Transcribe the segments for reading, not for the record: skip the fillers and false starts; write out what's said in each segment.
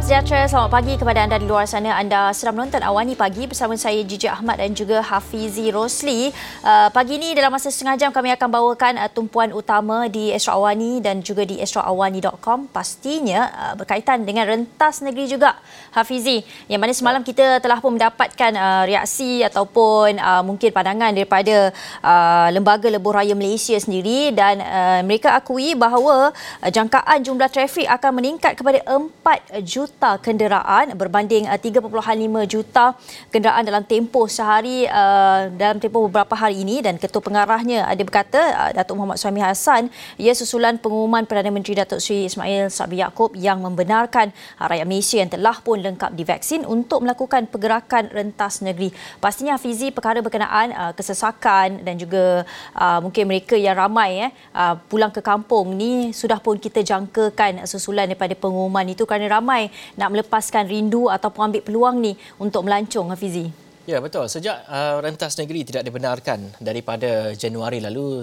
sejahtera, selamat pagi kepada anda di luar sana. Anda sedang menonton Awani Pagi bersama saya Gigi Ahmad dan juga Hafizi Rosli. Pagi ini dalam masa setengah jam kami akan bawakan tumpuan utama di Astro Awani dan juga di astroawani.com. Pastinya berkaitan dengan rentas negeri juga, Hafizi. Yang mana semalam kita telah pun mendapatkan reaksi ataupun mungkin pandangan daripada Lembaga Lebuh Raya Malaysia sendiri, dan mereka akui bahawa jangkaan jumlah trafik akan meningkat kepada 4 juta kenderaan berbanding 3.5 juta kenderaan dalam tempoh sehari dalam tempoh beberapa hari ini. Dan Ketua Pengarahnya ada berkata, Datuk Muhammad Suhaimi Hassan, ia susulan pengumuman Perdana Menteri Datuk Seri Ismail Sabri Yaakob yang membenarkan rakyat Malaysia yang telah pun lengkap divaksin untuk melakukan pergerakan rentas negeri. Pastinya Hafizi, perkara berkenaan kesesakan dan juga mungkin mereka yang ramai pulang ke kampung ni sudah pun kita jangkakan susulan daripada pengumuman itu kerana ramai nak melepaskan rindu ataupun ambil peluang ni untuk melancong, Hafizi. Ya, betul. Sejak rentas negeri tidak dibenarkan daripada Januari lalu,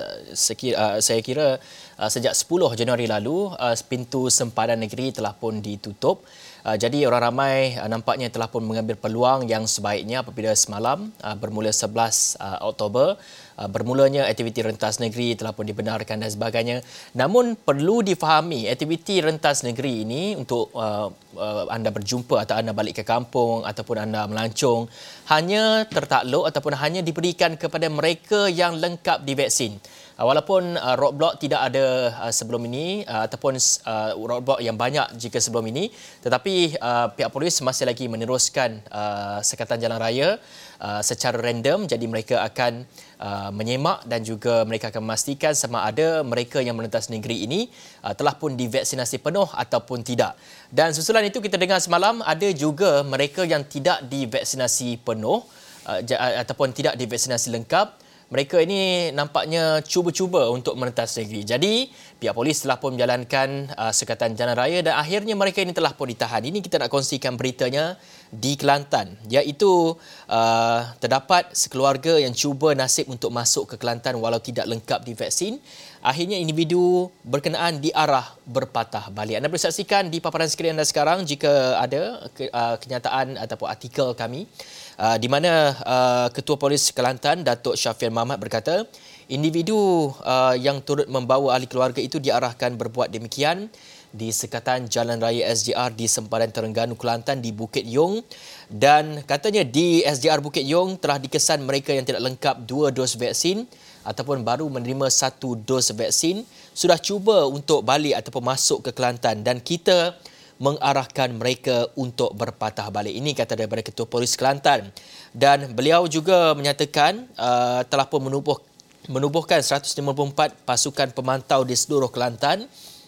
saya kira sejak 10 Januari lalu, pintu sempadan negeri telah pun ditutup. Jadi orang ramai nampaknya telah pun mengambil peluang yang sebaiknya apabila semalam bermula 11 Oktober bermulanya aktiviti rentas negeri telah pun dibenarkan dan sebagainya. Namun perlu difahami aktiviti rentas negeri ini untuk anda berjumpa atau anda balik ke kampung ataupun anda melancong hanya tertakluk ataupun hanya diberikan kepada mereka yang lengkap divaksin. Walaupun roadblock tidak ada sebelum ini ataupun roadblock yang banyak jika sebelum ini, tetapi pihak polis masih lagi meneruskan sekatan jalan raya secara random. Jadi mereka akan menyemak dan juga mereka akan memastikan sama ada mereka yang merentas negeri ini telah pun divaksinasi penuh ataupun tidak. Dan susulan itu kita dengar semalam ada juga mereka yang tidak divaksinasi penuh ataupun tidak divaksinasi lengkap. Mereka ini nampaknya cuba-cuba untuk merentas negeri. Jadi, pihak polis telah pun menjalankan sekatan jalan raya dan akhirnya mereka ini telah pun ditahan. Ini kita nak kongsikan beritanya di Kelantan, iaitu terdapat sekeluarga yang cuba nasib untuk masuk ke Kelantan walau tidak lengkap divaksin. Akhirnya individu berkenaan diarah berpatah balik. Anda boleh saksikan di paparan skrin anda sekarang jika ada kenyataan ataupun artikel kami di mana Ketua Polis Kelantan Datuk Syafian Mahmat berkata individu yang turut membawa ahli keluarga itu diarahkan berbuat demikian di sekatan Jalan Raya SJR di sempadan Terengganu Kelantan di Bukit Yong, dan katanya di SJR Bukit Yong telah dikesan mereka yang tidak lengkap 2 dos vaksin ataupun baru menerima 1 dos vaksin sudah cuba untuk balik ataupun masuk ke Kelantan dan kita mengarahkan mereka untuk berpatah balik. Ini kata daripada Ketua Polis Kelantan. Dan beliau juga menyatakan telah pun menubuhkan 154 pasukan pemantau di seluruh Kelantan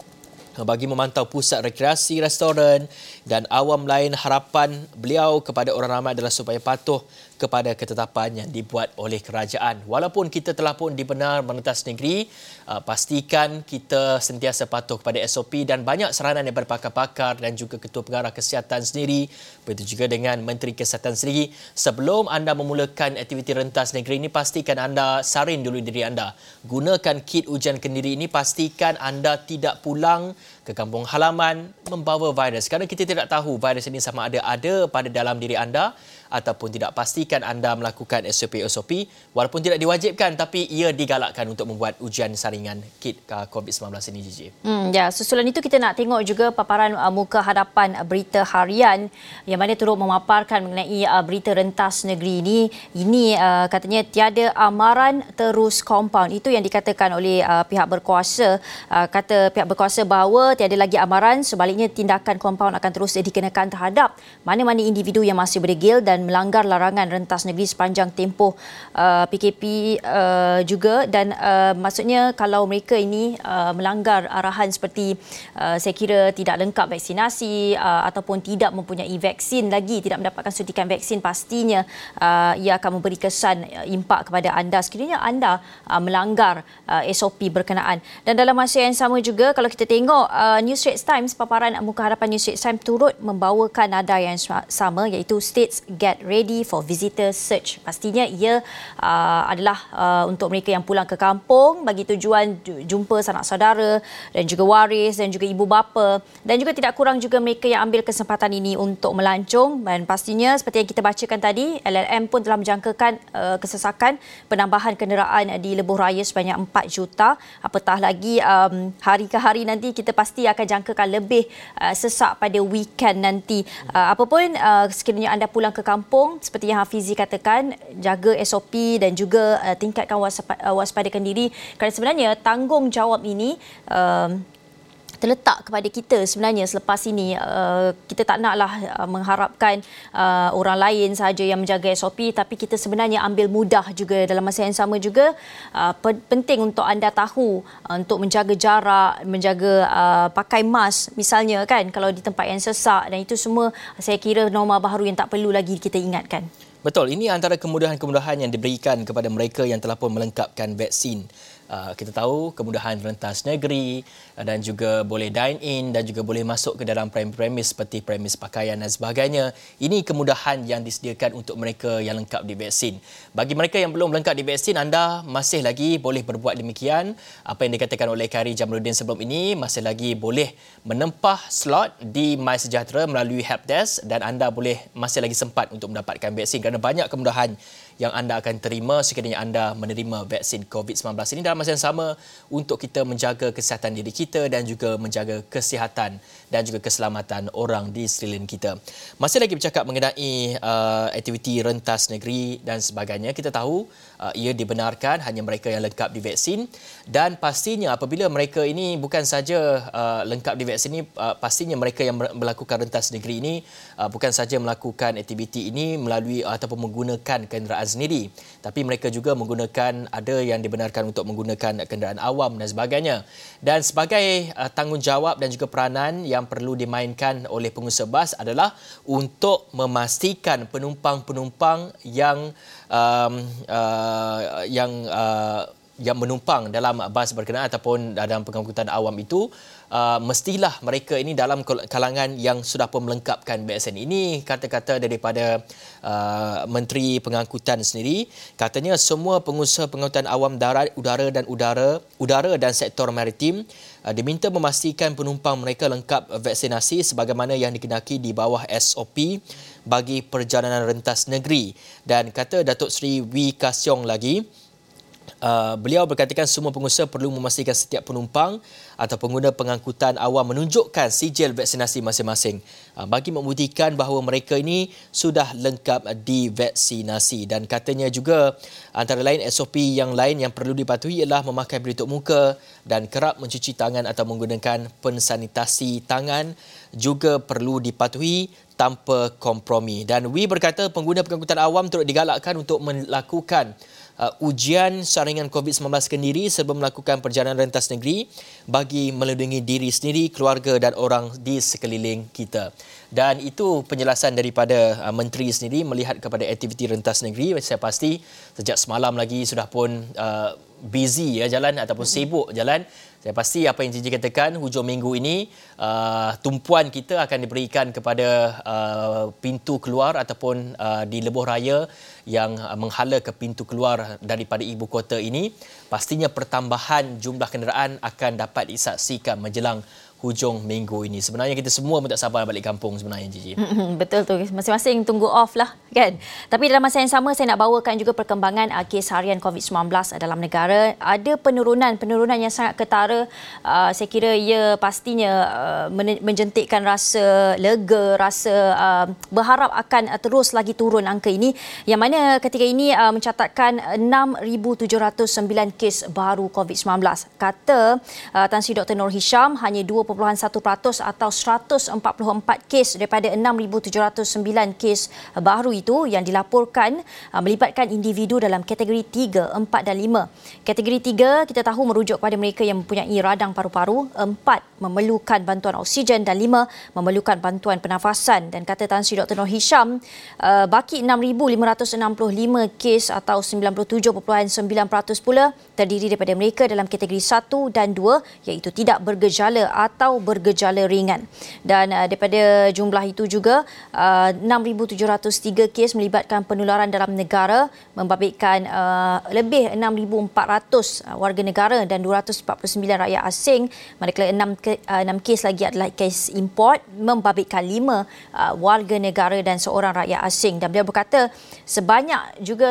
bagi memantau pusat rekreasi, restoran dan awam lain. Harapan beliau kepada orang ramai adalah supaya patuh kepada ketetapan yang dibuat oleh kerajaan. Walaupun kita telah pun dibenar merentas negeri, pastikan kita sentiasa patuh kepada SOP dan banyak saranan daripada pakar-pakar dan juga Ketua Pengarah Kesihatan sendiri, begitu juga dengan Menteri Kesihatan sendiri. Sebelum anda memulakan aktiviti rentas negeri ini, pastikan anda saring dulu diri anda. Gunakan kit ujian kendiri ini, pastikan anda tidak pulang ke kampung halaman membawa virus. Kerana kita tidak tahu virus ini sama ada pada dalam diri anda ataupun tidak. Pastikan anda melakukan SOP-SOP walaupun tidak diwajibkan, tapi ia digalakkan untuk membuat ujian saringan kit COVID-19 ini, Gigi. Ya, susulan itu kita nak tengok juga paparan muka hadapan berita harian yang mana turut memaparkan mengenai berita rentas negeri ini. Ini katanya tiada amaran terus compound. Itu yang dikatakan oleh pihak berkuasa. Kata pihak berkuasa bahawa tiada lagi amaran, sebaliknya tindakan compound akan terus dikenakan terhadap mana-mana individu yang masih berdegil dan melanggar larangan rentas negeri sepanjang tempoh PKP juga. Dan maksudnya kalau mereka ini melanggar arahan seperti saya kira tidak lengkap vaksinasi ataupun tidak mempunyai vaksin lagi, tidak mendapatkan suntikan vaksin, pastinya ia akan memberi kesan impak kepada anda sekiranya anda melanggar SOP berkenaan. Dan dalam masa yang sama juga kalau kita tengok New Straits Times, paparan muka hadapan New Straits Times turut membawakan nada yang sama, iaitu States get ready for visitor surge. Pastinya ia adalah untuk mereka yang pulang ke kampung bagi tujuan jumpa sanak saudara dan juga waris dan juga ibu bapa, dan juga tidak kurang juga mereka yang ambil kesempatan ini untuk melancong. Dan pastinya seperti yang kita bacakan tadi, LLM pun telah menjangkakan kesesakan penambahan kenderaan di lebuh raya sebanyak 4 juta. Apatah lagi hari ke hari nanti kita pasti akan jangkakan lebih sesak pada weekend nanti. Apapun sekiranya anda pulang ke kampung, seperti yang Hafizi katakan, jaga SOP dan juga tingkatkan waspadakan diri, kerana sebenarnya tanggungjawab ini terletak kepada kita sebenarnya. Selepas ini kita tak naklah mengharapkan orang lain sahaja yang menjaga SOP, tapi kita sebenarnya ambil mudah juga. Dalam masa yang sama juga penting untuk anda tahu untuk menjaga jarak, menjaga pakai mask misalnya kan, kalau di tempat yang sesak, dan itu semua saya kira norma baharu yang tak perlu lagi kita ingatkan. Betul, ini antara kemudahan-kemudahan yang diberikan kepada mereka yang telah pun melengkapkan vaksin. Kita tahu kemudahan rentas negeri dan juga boleh dine in dan juga boleh masuk ke dalam premis seperti premis pakaian dan sebagainya. Ini kemudahan yang disediakan untuk mereka yang lengkap divaksin. Bagi mereka yang belum lengkap divaksin, anda masih lagi boleh berbuat demikian. Apa yang dikatakan oleh Khairy Jamaluddin sebelum ini, masih lagi boleh menempah slot di MySejahtera melalui helpdesk, dan anda boleh masih lagi sempat untuk mendapatkan vaksin kerana banyak kemudahan yang anda akan terima sekiranya anda menerima vaksin COVID-19 ini. Dalam masa yang sama, untuk kita menjaga kesihatan diri kita dan juga menjaga kesihatan dan juga keselamatan orang di sekeliling kita. Masih lagi bercakap mengenai aktiviti rentas negeri dan sebagainya, kita tahu ia dibenarkan hanya mereka yang lengkap divaksin, dan pastinya apabila mereka ini bukan saja lengkap divaksin ini, pastinya mereka yang melakukan rentas negeri ini bukan saja melakukan aktiviti ini melalui ataupun menggunakan kenderaan sendiri, tapi mereka juga menggunakan, ada yang dibenarkan untuk menggunakan kenderaan awam dan sebagainya. Dan sebagai tanggungjawab dan juga peranan yang perlu dimainkan oleh pengusaha bas adalah untuk memastikan penumpang-penumpang yang menumpang dalam bas berkenaan ataupun dalam pengangkutan awam itu mestilah mereka ini dalam kalangan yang sudah pun melengkapkan vaksin. Ini kata-kata daripada Menteri Pengangkutan sendiri. Katanya semua pengusaha pengangkutan awam darat, udara dan sektor maritim diminta memastikan penumpang mereka lengkap vaksinasi sebagaimana yang dikehendaki di bawah SOP bagi perjalanan rentas negeri. Dan kata Datuk Seri Wee Ka Siong lagi, beliau berkatakan semua pengusaha perlu memastikan setiap penumpang atau pengguna pengangkutan awam menunjukkan sijil vaksinasi masing-masing bagi membuktikan bahawa mereka ini sudah lengkap divaksinasi. Dan katanya juga antara lain SOP yang lain yang perlu dipatuhi ialah memakai pelitup muka dan kerap mencuci tangan atau menggunakan pensanitasi tangan juga perlu dipatuhi tanpa kompromi. Dan Wee berkata pengguna pengangkutan awam turut digalakkan untuk melakukan ujian saringan COVID-19 sendiri sebelum melakukan perjalanan rentas negeri bagi melindungi diri sendiri, keluarga dan orang di sekeliling kita. Dan itu penjelasan daripada Menteri sendiri melihat kepada aktiviti rentas negeri. Saya pasti sejak semalam lagi sudah pun busy jalan ataupun sibuk jalan. Saya pasti apa yang Cici katakan, hujung minggu ini tumpuan kita akan diberikan kepada pintu keluar ataupun di lebuh raya yang menghala ke pintu keluar daripada ibu kota ini. Pastinya pertambahan jumlah kenderaan akan dapat disaksikan menjelang hujung minggu ini. Sebenarnya kita semua pun tak sabar balik kampung sebenarnya, Gigi. Betul tu. Masing-masing tunggu off lah kan. Tapi dalam masa yang sama saya nak bawakan juga perkembangan kes harian COVID-19 dalam negara. Ada penurunan yang sangat ketara. Saya kira ia pastinya menjentikkan rasa lega, rasa berharap akan terus lagi turun angka ini. Yang mana ketika ini mencatatkan 6,709 kes baru COVID-19. Kata Tan Sri Dr. Nur Hisham, hanya 2.1% atau 144 kes daripada 6,709 kes baru itu yang dilaporkan melibatkan individu dalam kategori 3, 4 dan 5. Kategori 3 kita tahu merujuk kepada mereka yang mempunyai radang paru-paru, 4 memerlukan bantuan oksigen dan 5 memerlukan bantuan pernafasan. Dan kata Tan Sri Dr. Noor Hisham, baki 6,565 kes atau 97.9% pula terdiri daripada mereka dalam kategori 1 dan 2 iaitu tidak bergejala atau bergejala ringan. Dan daripada jumlah itu juga 6,703 kes melibatkan penularan dalam negara, membabitkan lebih 6,400 warga negara dan 249 rakyat asing, manakala 6 kes lagi adalah kes import, membabitkan 5 warga negara dan seorang rakyat asing. Dan beliau berkata sebanyak juga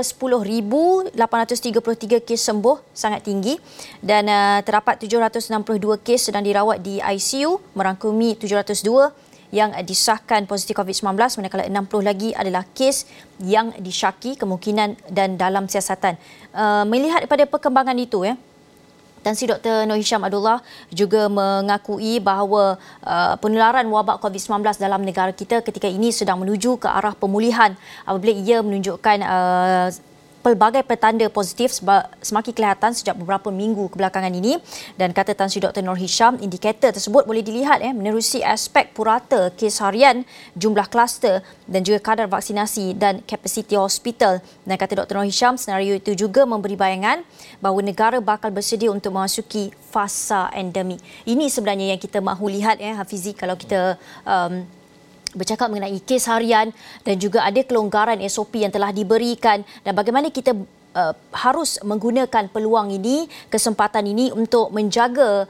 10,833 kes sembuh, sangat tinggi, dan terdapat 762 kes sedang dirawat di ICU, merangkumi 702 yang disahkan positif COVID-19, manakala 60 lagi adalah kes yang disyaki kemungkinan dan dalam siasatan. Melihat pada perkembangan itu, Tan Sri Dr. Noor Hisham Abdullah juga mengakui bahawa penularan wabak COVID-19 dalam negara kita ketika ini sedang menuju ke arah pemulihan apabila ia menunjukkan pelbagai petanda positif semakin kelihatan sejak beberapa minggu kebelakangan ini. Dan kata Tan Sri Dr. Noor Hisham, indikator tersebut boleh dilihat menerusi aspek purata kes harian, jumlah kluster dan juga kadar vaksinasi dan kapasiti hospital. Dan kata Dr. Noor Hisham, senario itu juga memberi bayangan bahawa negara bakal bersedia untuk memasuki fasa endemik. Ini sebenarnya yang kita mahu lihat, Hafizi, kalau kita bercakap mengenai kes harian dan juga ada kelonggaran SOP yang telah diberikan, dan bagaimana kita harus menggunakan peluang ini, kesempatan ini untuk menjaga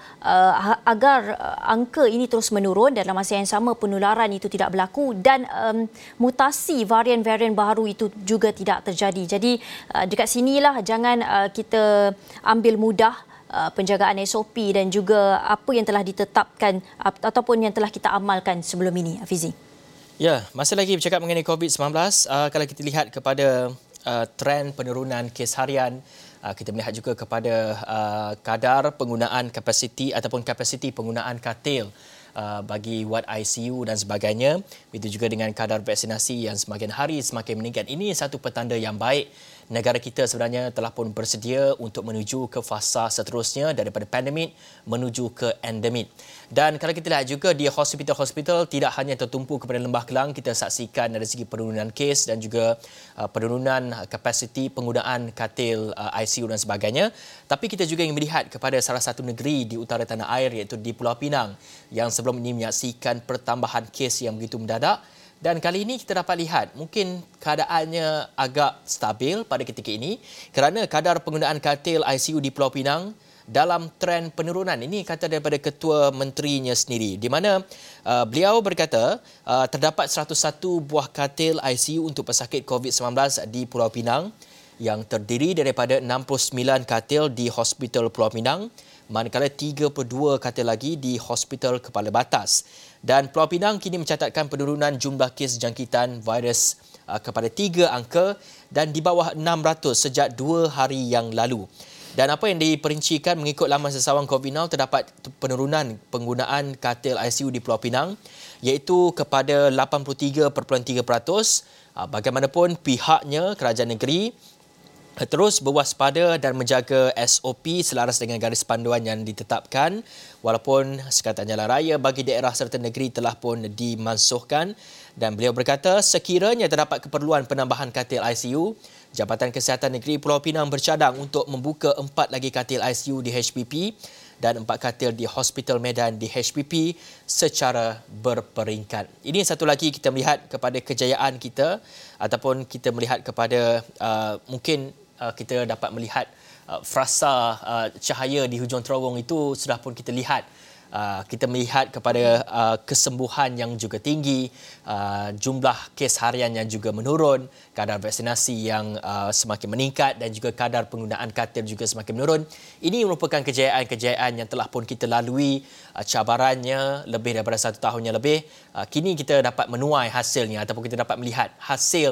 agar angka ini terus menurun, dalam masa yang sama penularan itu tidak berlaku dan mutasi varian-varian baru itu juga tidak terjadi. Jadi dekat sinilah jangan kita ambil mudah penjagaan SOP dan juga apa yang telah ditetapkan ataupun yang telah kita amalkan sebelum ini, Hafizi. Ya, masih lagi bercakap mengenai COVID-19, kalau kita lihat kepada trend penurunan kes harian, kita melihat juga kepada kadar penggunaan kapasiti ataupun kapasiti penggunaan katil bagi wad ICU dan sebagainya. Begitu juga dengan kadar vaksinasi yang semakin hari semakin meningkat. Ini satu petanda yang baik. Negara kita sebenarnya telah pun bersedia untuk menuju ke fasa seterusnya daripada pandemik menuju ke endemik. Dan kalau kita lihat juga di hospital-hospital tidak hanya tertumpu kepada Lembah Kelang, kita saksikan dari segi penurunan kes dan juga penurunan kapasiti penggunaan katil ICU dan sebagainya. Tapi kita juga ingin melihat kepada salah satu negeri di utara tanah air iaitu di Pulau Pinang yang sebelum ini menyaksikan pertambahan kes yang begitu mendadak. Dan kali ini kita dapat lihat mungkin keadaannya agak stabil pada ketika ini kerana kadar penggunaan katil ICU di Pulau Pinang dalam trend penurunan. Ini kata daripada Ketua Menterinya sendiri, di mana beliau berkata terdapat 101 buah katil ICU untuk pesakit COVID-19 di Pulau Pinang yang terdiri daripada 69 katil di Hospital Pulau Pinang, manakala 32 katil lagi di Hospital Kepala Batas. Dan Pulau Pinang kini mencatatkan penurunan jumlah kes jangkitan virus kepada 3 angka dan di bawah 600 sejak 2 hari yang lalu. Dan apa yang diperincikan mengikut laman sesawan COVID-19, terdapat penurunan penggunaan katil ICU di Pulau Pinang iaitu kepada 83.3%. Bagaimanapun pihaknya, kerajaan negeri terus berwaspada dan menjaga SOP selaras dengan garis panduan yang ditetapkan, walaupun Sekatan Jalan Raya bagi daerah serta negeri telah pun dimansuhkan. Dan beliau berkata sekiranya terdapat keperluan penambahan katil ICU, Jabatan Kesihatan Negeri Pulau Pinang bercadang untuk membuka 4 lagi katil ICU di HPP dan 4 katil di Hospital Medan di HPP secara berperingkat. Ini satu lagi kita melihat kepada kejayaan kita ataupun kita melihat kepada mungkin kita dapat melihat frasa cahaya di hujung terowong itu sudah pun kita lihat. Kita melihat kepada kesembuhan yang juga tinggi, jumlah kes harian yang juga menurun, kadar vaksinasi yang semakin meningkat dan juga kadar penggunaan katil juga semakin menurun. Ini merupakan kejayaan-kejayaan yang telah pun kita lalui, cabarannya lebih daripada 1 tahun yang lebih. Kini kita dapat menuai hasilnya ataupun kita dapat melihat hasil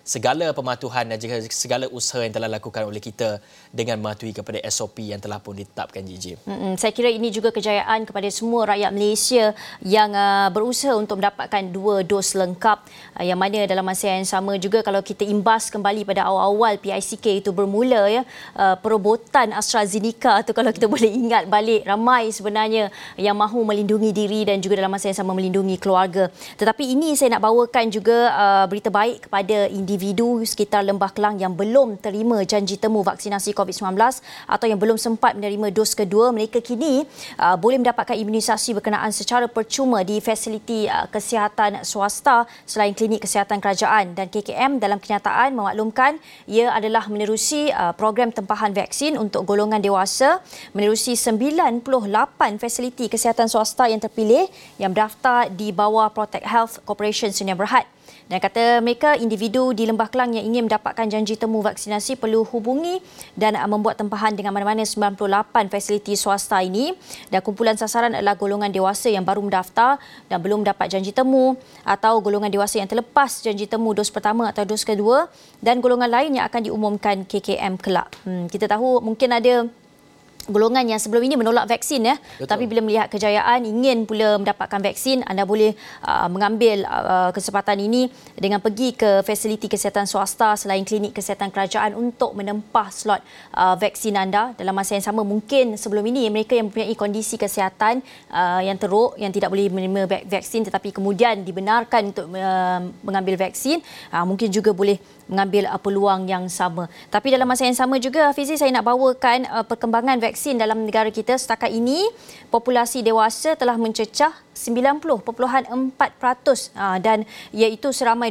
segala pematuhan dan juga segala usaha yang telah dilakukan oleh kita dengan mematuhi kepada SOP yang telah pun ditetapkan, JJ. Saya kira ini juga kejayaan kepada semua rakyat Malaysia yang berusaha untuk mendapatkan 2 dos lengkap, yang mana dalam masa yang sama juga kalau kita imbas kembali pada awal-awal PICK itu bermula, ya, perobotan AstraZeneca tu, kalau kita boleh ingat balik, ramai sebenarnya yang mahu melindungi diri dan juga dalam masa yang sama melindungi keluarga. Tetapi ini saya nak bawakan juga berita baik kepada individu sekitar Lembah Kelang yang belum terima janji temu vaksinasi COVID-19 atau yang belum sempat menerima dos kedua. Mereka kini boleh mendapatkan imunisasi berkenaan secara percuma di fasiliti kesihatan swasta selain klinik kesihatan kerajaan, dan KKM dalam kenyataan memaklumkan ia adalah menerusi program tempahan vaksin untuk golongan dewasa menerusi 98 fasiliti kesihatan swasta yang terpilih yang berdaftar di bawah Protect Health Corporation Sdn Bhd. Dan kata mereka, individu di Lembah Kelang yang ingin mendapatkan janji temu vaksinasi perlu hubungi dan membuat tempahan dengan mana-mana 98 fasiliti swasta ini, dan kumpulan sasaran adalah golongan dewasa yang baru mendaftar dan belum dapat janji temu, atau golongan dewasa yang terlepas janji temu dos pertama atau dos kedua, dan golongan lain yang akan diumumkan KKM kelak. Kita tahu mungkin ada golongan yang sebelum ini menolak vaksin, ya. Betul. Tapi bila melihat kejayaan ingin pula mendapatkan vaksin, anda boleh mengambil kesempatan ini dengan pergi ke fasiliti kesihatan swasta selain klinik kesihatan kerajaan untuk menempah slot vaksin anda. Dalam masa yang sama, mungkin sebelum ini mereka yang mempunyai kondisi kesihatan yang teruk, yang tidak boleh menerima vaksin tetapi kemudian dibenarkan untuk mengambil vaksin, mungkin juga boleh mengambil peluang yang sama. Tapi dalam masa yang sama juga, Hafizi, saya nak bawakan perkembangan vaksin dalam negara kita. Setakat ini, populasi dewasa telah mencecah 90.4% dan iaitu seramai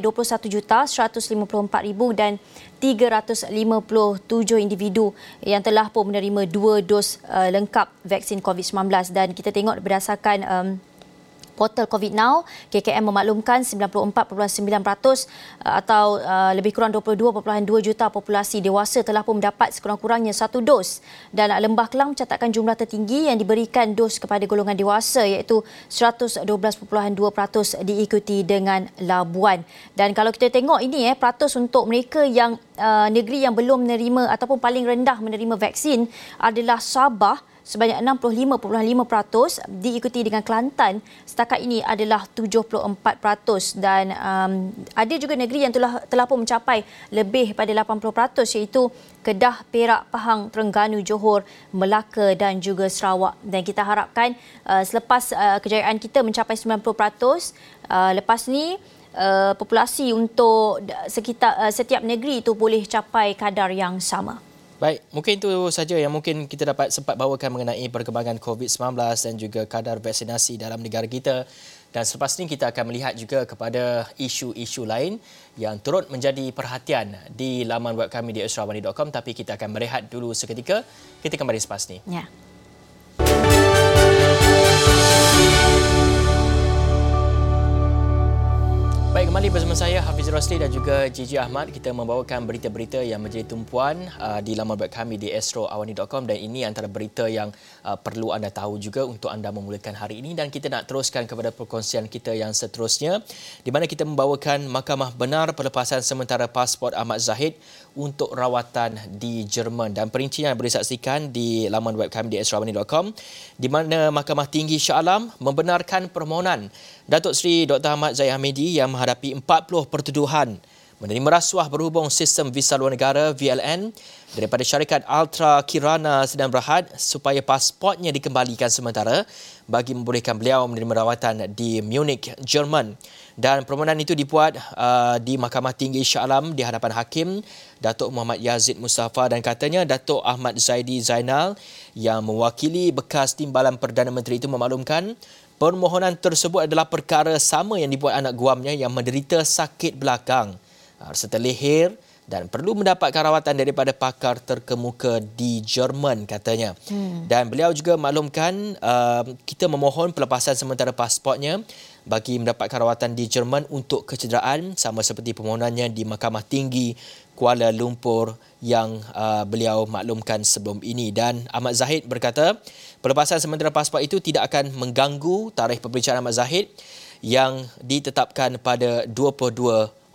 21,154,000 dan 357 individu yang telah pun menerima 2 dos lengkap vaksin COVID-19. Dan kita tengok berdasarkan portal COVID Now, KKM memaklumkan 94.9% atau lebih kurang 22.2 juta populasi dewasa telah pun mendapat sekurang-kurangnya 1 dos. Dan Lembah Kelang mencatatkan jumlah tertinggi yang diberikan dos kepada golongan dewasa, iaitu 112.2%, diikuti dengan Labuan. Dan kalau kita tengok ini, peratus untuk mereka yang negeri yang belum menerima ataupun paling rendah menerima vaksin adalah Sabah sebanyak 65.5%, diikuti dengan Kelantan setakat ini adalah 74%, dan ada juga negeri yang telah pun mencapai lebih pada 80%, iaitu Kedah, Perak, Pahang, Terengganu, Johor, Melaka dan juga Sarawak. Dan kita harapkan selepas kejayaan kita mencapai 90%, lepas ni populasi untuk setiap negeri itu boleh capai kadar yang sama. Baik, mungkin itu saja yang mungkin kita dapat sempat bawakan mengenai perkembangan COVID-19 dan juga kadar vaksinasi dalam negara kita. Dan selepas ini kita akan melihat juga kepada isu-isu lain yang turut menjadi perhatian di laman web kami di esrawani.com. Tapi kita akan berehat dulu seketika. Kita kembali selepas ini. Ya. Baik, kembali bersama saya Hafiz Rosli dan juga JJ Ahmad. Kita membawakan berita-berita yang menjadi tumpuan di laman web kami di esrawani.com, dan ini antara berita yang perlu anda tahu juga untuk anda memulakan hari ini. Dan kita nak teruskan kepada perkongsian kita yang seterusnya, di mana kita membawakan Mahkamah benar pelepasan sementara pasport Ahmad Zahid untuk rawatan di Jerman, dan perincian boleh saksikan di laman web kami di esrawani.com, di mana Mahkamah Tinggi Shah Alam membenarkan permohonan Datuk Seri Dr. Ahmad Zahid Hamidi yang menghadapi 40 pertuduhan menerima rasuah berhubung sistem visa luar negara VLN daripada syarikat Ultra Kirana Sdn Bhd supaya pasportnya dikembalikan sementara bagi membolehkan beliau menerima rawatan di Munich, Jerman. Dan permohonan itu dibuat di Mahkamah Tinggi Shah Alam di hadapan Hakim Datuk Muhammad Yazid Mustafa, dan katanya Datuk Ahmad Zaidi Zainal yang mewakili bekas Timbalan Perdana Menteri itu memaklumkan permohonan tersebut adalah perkara sama yang dibuat anak guamnya yang menderita sakit belakang serta leher dan perlu mendapatkan rawatan daripada pakar terkemuka di Jerman, katanya. Dan beliau juga maklumkan kita memohon pelepasan sementara pasportnya bagi mendapatkan rawatan di Jerman untuk kecederaan sama seperti permohonannya di Mahkamah Tinggi Kuala Lumpur yang beliau maklumkan sebelum ini. Dan Ahmad Zahid berkata pelepasan sementara pasport itu tidak akan mengganggu tarikh pemeriksaan Ahmad Zahid yang ditetapkan pada 22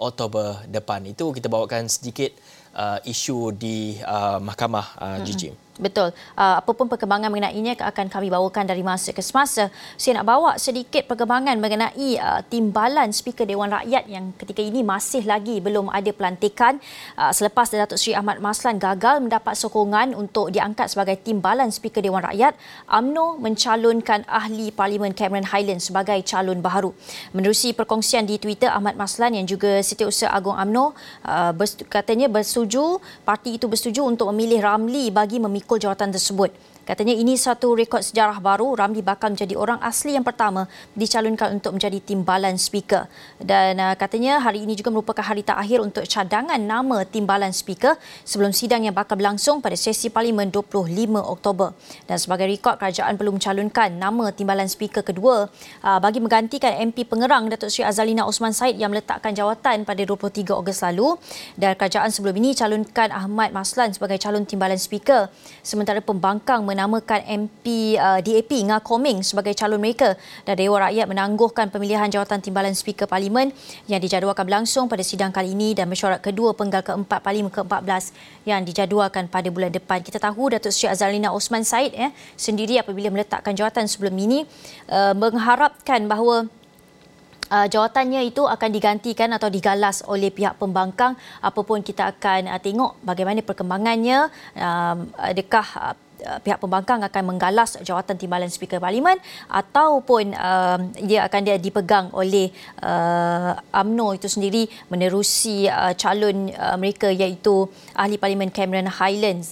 Oktober depan. Itu kita bawakan sedikit isu di mahkamah Gigi. Betul. Apapun perkembangan mengenainya akan kami bawakan dari masa ke semasa. Saya nak bawa sedikit perkembangan mengenai timbalan Speaker Dewan Rakyat yang ketika ini masih lagi belum ada pelantikan. Selepas Datuk Seri Ahmad Maslan gagal mendapat sokongan untuk diangkat sebagai timbalan Speaker Dewan Rakyat, UMNO mencalonkan Ahli Parlimen Cameron Highlands sebagai calon baharu. Menerusi perkongsian di Twitter, Ahmad Maslan yang juga Setiausaha Agung UMNO katanya parti itu bersetuju untuk memilih Ramli bagi memikul jawatan tersebut. Katanya ini satu rekod sejarah baru. Ramli bakal menjadi orang asli yang pertama dicalonkan untuk menjadi timbalan speaker. Dan katanya hari ini juga merupakan hari terakhir untuk cadangan nama timbalan speaker sebelum sidang yang bakal berlangsung pada sesi Parlimen 25 Oktober. Dan sebagai rekod, kerajaan perlu mencalonkan nama timbalan speaker kedua bagi menggantikan MP Pengerang Datuk Seri Azalina Osman Said yang meletakkan jawatan pada 23 Ogos lalu. Dan kerajaan sebelum ini calonkan Ahmad Maslan sebagai calon timbalan speaker. Sementara Pembangkang menamakan MP DAP Ngah Koming sebagai calon mereka, dan Dewan Rakyat menangguhkan pemilihan jawatan timbalan Speaker Parlimen yang dijadualkan berlangsung pada sidang kali ini dan mesyuarat kedua penggal keempat Parlimen ke-14 yang dijadualkan pada bulan depan. Kita tahu Datuk Seri Azalina Osman Said sendiri apabila meletakkan jawatan sebelum ini mengharapkan bahawa jawatannya itu akan digantikan atau digalas oleh pihak pembangkang. Apapun kita akan tengok bagaimana perkembangannya. Adakah pihak pembangkang akan menggalas jawatan timbalan Speaker Parlimen ataupun dia akan dipegang oleh UMNO itu sendiri menerusi calon mereka iaitu Ahli Parlimen Cameron Highlands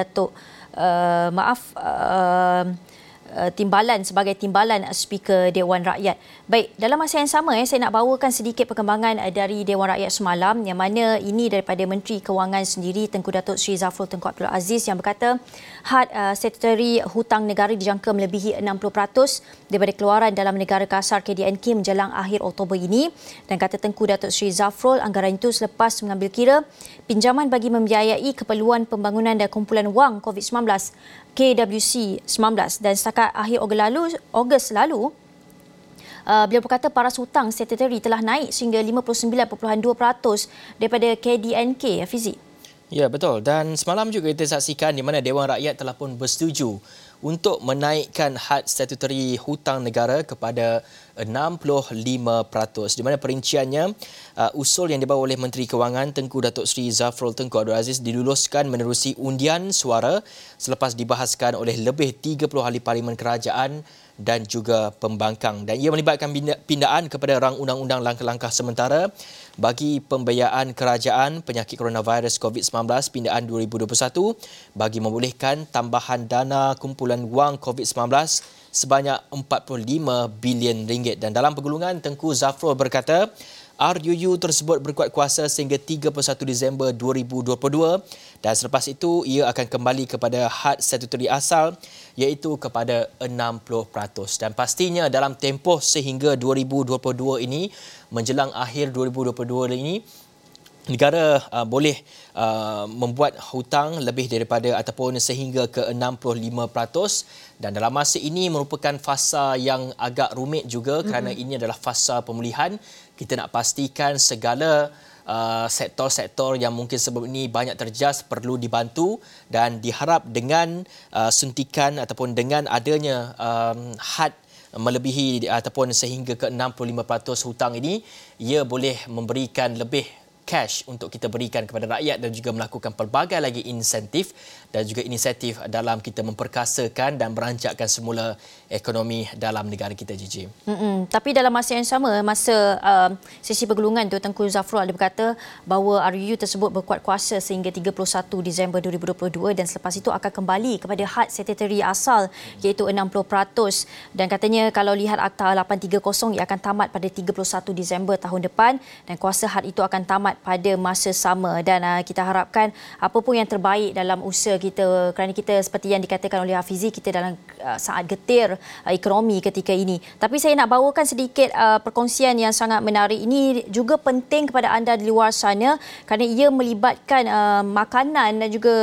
timbalan sebagai timbalan Speaker Dewan Rakyat. Baik, dalam masa yang sama saya nak bawakan sedikit perkembangan dari Dewan Rakyat semalam yang mana ini daripada Menteri Kewangan sendiri Tengku Datuk Seri Zafrul Tunku Abdul Aziz yang berkata had statutory hutang negara dijangka melebihi 60% daripada keluaran dalam negara kasar KDNK menjelang akhir Oktober ini, dan kata Tengku Datuk Seri Zafrul anggaran itu selepas mengambil kira pinjaman bagi membiayai keperluan pembangunan dan kumpulan wang COVID-19 KWC 19, dan setakat akhir Ogos lalu beliau berkata paras hutang statutory telah naik sehingga 59.2% daripada KDNK, Fizi. Ya, betul. Dan semalam juga kita saksikan di mana Dewan Rakyat telah pun bersetuju untuk menaikkan had statutory hutang negara kepada 65%. Di mana perinciannya, usul yang dibawa oleh Menteri Kewangan Tengku Datuk Seri Zafrul Tunku Abdul Aziz diluluskan menerusi undian suara selepas dibahaskan oleh lebih 30 ahli parlimen kerajaan dan juga pembangkang. Dan ia melibatkan pindaan kepada rang undang-undang langkah-langkah sementara bagi pembiayaan kerajaan penyakit coronavirus COVID-19 pindaan 2021 bagi membolehkan tambahan dana kumpulan wang COVID-19 sebanyak 45 bilion ringgit. Dan dalam pergulungan, Tengku Zafrul berkata RUU tersebut berkuat kuasa sehingga 31 Disember 2022 dan selepas itu ia akan kembali kepada had statutory asal iaitu kepada 60%. Dan pastinya dalam tempoh sehingga 2022 ini, menjelang akhir 2022 ini, negara boleh membuat hutang lebih daripada ataupun sehingga ke 65%, dan dalam masa ini merupakan fasa yang agak rumit juga kerana ini adalah fasa pemulihan. Kita nak pastikan segala sektor-sektor yang mungkin sebelum ini banyak terjejas perlu dibantu, dan diharap dengan suntikan ataupun dengan adanya had melebihi ataupun sehingga ke 65% hutang ini, ia boleh memberikan lebih cash untuk kita berikan kepada rakyat dan juga melakukan pelbagai lagi insentif dan juga inisiatif dalam kita memperkasakan dan merancakkan semula ekonomi dalam negara kita, Gigi. Tapi dalam masa yang sama, masa sesi pergulungan tu, Tengku Zafrul ada berkata bahawa RUU tersebut berkuat kuasa sehingga 31 Disember 2022 dan selepas itu akan kembali kepada had statutory asal iaitu 60%, dan katanya kalau lihat Akta 830 ia akan tamat pada 31 Disember tahun depan dan kuasa had itu akan tamat pada masa sama. Dan kita harapkan apa pun yang terbaik dalam usaha kita, kerana kita seperti yang dikatakan oleh Hafizi, kita dalam saat getir ekonomi ketika ini. Tapi saya nak bawakan sedikit perkongsian yang sangat menarik ini juga penting kepada anda di luar sana kerana ia melibatkan makanan dan juga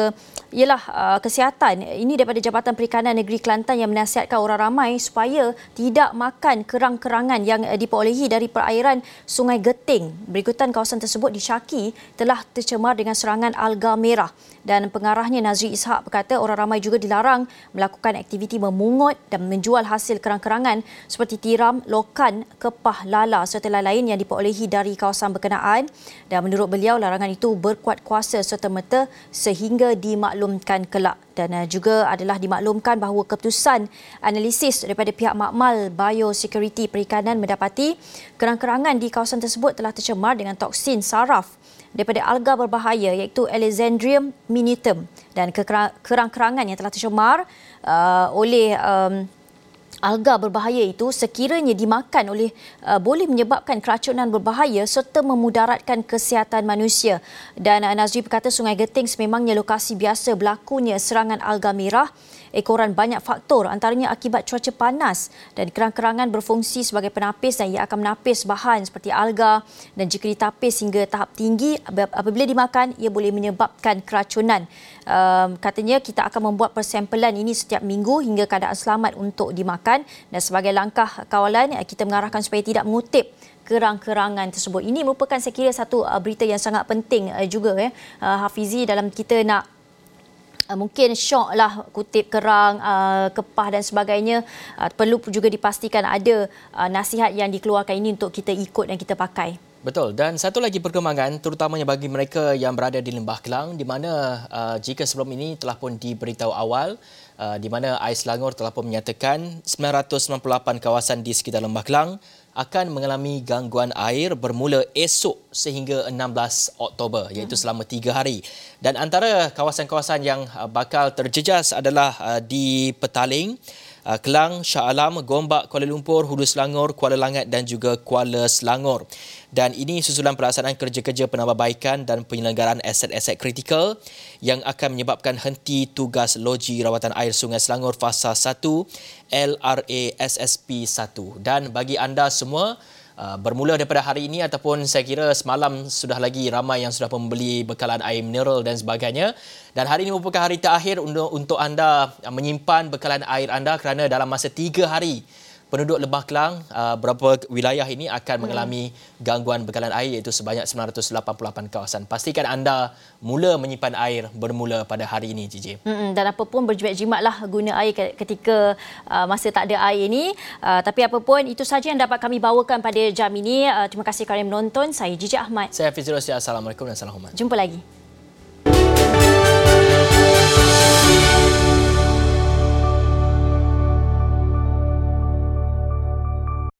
ialah kesihatan. Ini daripada Jabatan Perikanan Negeri Kelantan yang menasihatkan orang ramai supaya tidak makan kerang-kerangan yang diperolehi dari perairan Sungai Geting. Berikutan, kawasan tersebut disyaki telah tercemar dengan serangan alga merah. Dan pengarahnya Nazri Ishak berkata orang ramai juga dilarang melakukan aktiviti memungut dan menjual hasil kerang-kerangan seperti tiram, lokan, kepah, lala serta lain-lain yang diperolehi dari kawasan berkenaan. Dan menurut beliau, larangan itu berkuat kuasa serta-merta sehingga dimaklumkan kelak. Dan juga adalah dimaklumkan bahawa keputusan analisis daripada pihak Makmal Biosecurity Perikanan mendapati kerang-kerangan di kawasan tersebut telah tercemar dengan toksin saraf daripada alga berbahaya iaitu Alexandrium minutum, dan kerang-kerangan yang telah tercemar oleh alga berbahaya itu sekiranya dimakan oleh boleh menyebabkan keracunan berbahaya serta memudaratkan kesihatan manusia. Dan Nazri berkata Sungai Geting sememangnya lokasi biasa berlakunya serangan alga merah ekoran banyak faktor, antaranya akibat cuaca panas, dan kerang-kerangan berfungsi sebagai penapis dan ia akan menapis bahan seperti alga, dan jika ditapis hingga tahap tinggi apabila dimakan ia boleh menyebabkan keracunan. Katanya kita akan membuat persampelan ini setiap minggu hingga keadaan selamat untuk dimakan, dan sebagai langkah kawalan kita mengarahkan supaya tidak mengutip kerang-kerangan tersebut. Ini merupakan saya kira satu berita yang sangat penting juga Hafizi, dalam kita nak mungkin syok lah kutip kerang, kepah dan sebagainya. Perlu juga dipastikan ada nasihat yang dikeluarkan ini untuk kita ikut dan kita pakai. Betul. Dan satu lagi perkembangan terutamanya bagi mereka yang berada di Lembah Kelang, di mana jika sebelum ini telah pun diberitahu awal di mana Air Selangor telah pun menyatakan 998 kawasan di sekitar Lembah Kelang akan mengalami gangguan air bermula esok sehingga 16 Oktober, iaitu selama 3 hari. Dan antara kawasan-kawasan yang bakal terjejas adalah di Petaling, Kelang, Shah Alam, Gombak, Kuala Lumpur, Hulu Selangor, Kuala Langat dan juga Kuala Selangor. Dan ini susulan pelaksanaan kerja-kerja penambahbaikan dan penyelenggaraan aset-aset kritikal yang akan menyebabkan henti tugas loji rawatan air Sungai Selangor Fasa 1 LRASSP 1. Dan bagi anda semua, bermula daripada hari ini ataupun saya kira semalam sudah lagi ramai yang sudah membeli bekalan air mineral dan sebagainya, dan hari ini merupakan hari terakhir untuk anda menyimpan bekalan air anda kerana dalam masa 3 hari penduduk Lembah Kelang beberapa wilayah ini akan mengalami gangguan bekalan air iaitu sebanyak 988 kawasan. Pastikan anda mula menyimpan air bermula pada hari ini, JJ. Dan apa pun berjimat-jimatlah guna air ketika masa tak ada air ini. Tapi apa pun itu saja yang dapat kami bawakan pada jam ini. Terima kasih kerana menonton. Saya JJ Ahmad. Saya Hafiz Rosli. Assalamualaikum dan salam hormat. Jumpa lagi.